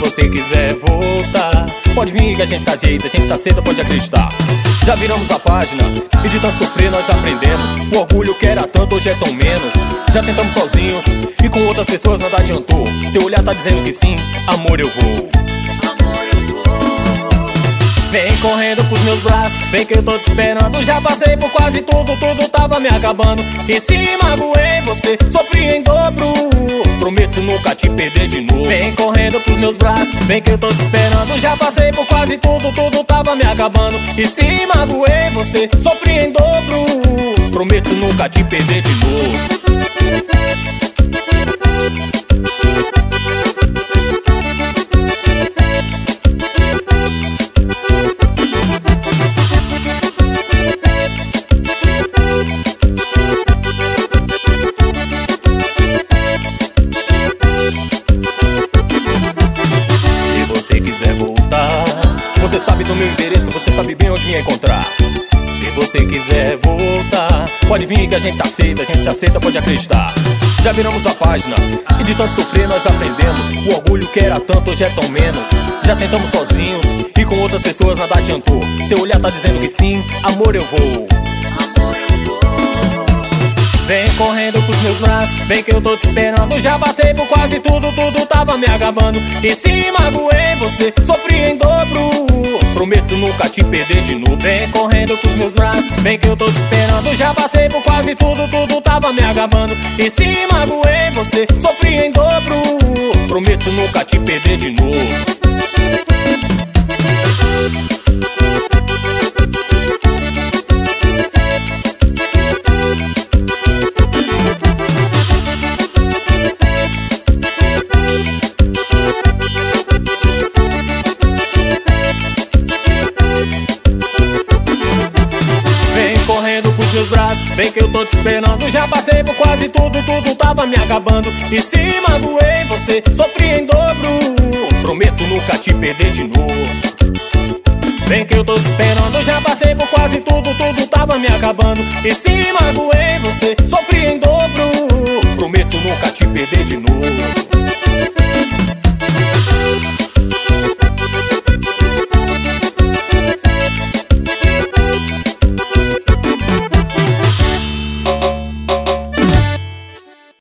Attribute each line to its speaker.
Speaker 1: você quiser voltar, pode vir que a gente se ajeita, a gente se aceita, pode acreditar. Já viramos a página e de tanto sofrer nós aprendemos. O orgulho que era tanto hoje é tão menos. Já tentamos sozinhos e com outras pessoas nada adiantou. Seu olhar tá dizendo que sim, amor eu vou. Vem correndo pros meus braços, vem que eu tô te esperando. Já passei por quase tudo, tudo tava me acabando. Esqueci, magoei você, sofri em dobro. Prometo nunca te perder de novo. Vem correndo pros meus braços, vem que eu tô te esperando. Já passei por quase tudo, tudo tava me acabando. Esqueci, magoei você, sofri em dobro. Prometo nunca te perder de novo. Se quiser voltar, você sabe do meu endereço, você sabe bem onde me encontrar. Se você quiser voltar, pode vir que a gente se aceita, pode acreditar. Já viramos a página e de tanto sofrer nós aprendemos. O orgulho que era tanto hoje é tão menos. Já tentamos sozinhos e com outras pessoas nada adiantou. Seu olhar tá dizendo que sim, amor eu vou. Vem correndo pros meus braços, vem que eu tô te esperando. Já passei por quase tudo, tudo tava me acabando. E se magoei você, sofri em dobro. Prometo nunca te perder de novo. Vem correndo pros meus braços, vem que eu tô te esperando. Já passei por quase tudo, tudo tava me acabando. E se magoei você, sofri em dobro. Prometo nunca te perder de novo. Correndo pros meus braços, vem que eu tô te esperando. Já passei por quase tudo, tudo tava me acabando. E se magoei você, sofri em dobro. Prometo nunca te perder de novo. Vem que eu tô te esperando. Já passei por quase tudo, tudo tava me acabando. E se magoei você, sofri em dobro. Prometo nunca te perder de novo.